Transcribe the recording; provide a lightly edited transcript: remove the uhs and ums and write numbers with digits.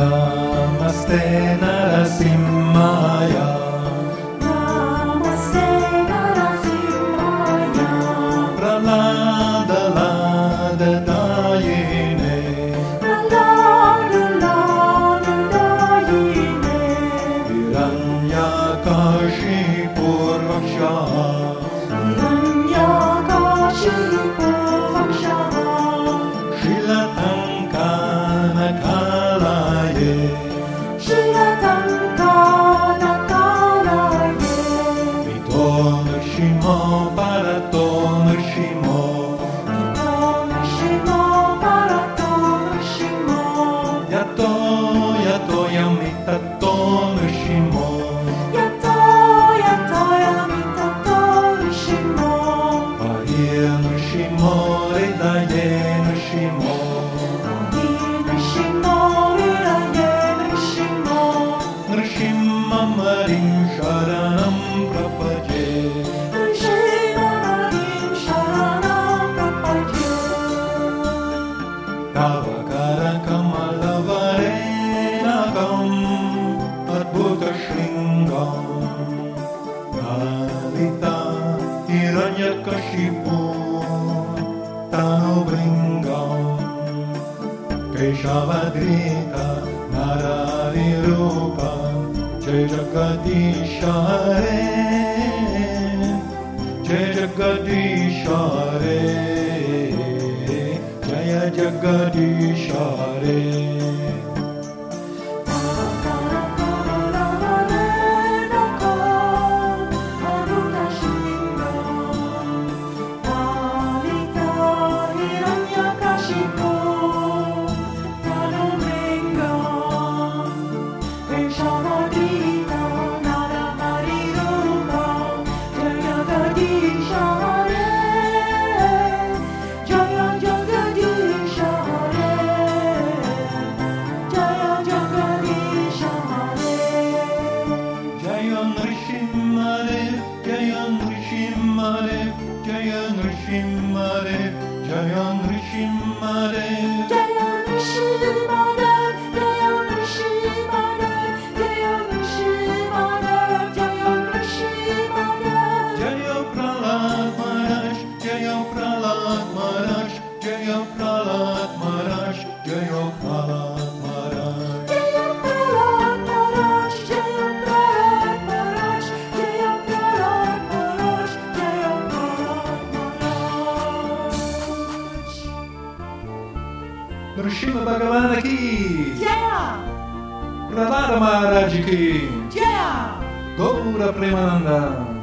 Namaste Narasimhaya. Namaste Narasimhaya. Pralada Lada Dayine. Pralada Lada Dayine. Hiranyakashipu Raksha. Hiranyakashipu Raksha. Shilatankana Kalaye. Shilatankana Kalaye. Ito Nrshimo Parato Nrshimo. Ito Nrshimo Parato Nrshimo. Yato Yato Yamitato Nrshimo. Yato Yato Yamitato Nrshimo. Aye Nrshimo Redaye Nrshimo. Nrshimo Ridaye Nrshimo. Nrshimamarim Sharanam Prapaje. Nrshimamarim Sharanam Prapaje. Tavakara Kamalavareenakam Adbhuta Shringam. Lalita Hiranyakashipu Tanubringam. Keshavadrita Narari Rupa Jai Jagadisha Hare. Jai Jagadisha Hare. Jaya Jagadisha Hare. Jaya Nrsimhadev, Jaya Nrsimhadev, Jaya Nrsimhadev, Jaya Nrsimhadev. Jaya Nrsimhadev, Jaya Nrsimhadev, Jaya Nrsimhadev, Jaya Nrsimhadev. Jaya Prahlad Maharaj, Jaya Prahlad Maharaj, Jaya Prahlad Maharaj, Jaya Prahlad Maharaj. Jaya Prahlad Maharaj, Jaya Prahlad Maharaj, Jaya Prahlad Maharaj, Jaya Prahlad Maharaj. Nrsimha Bhagavana ki, Yeah, Prahlada Maharaj ki, yeah. Gaura Premananda.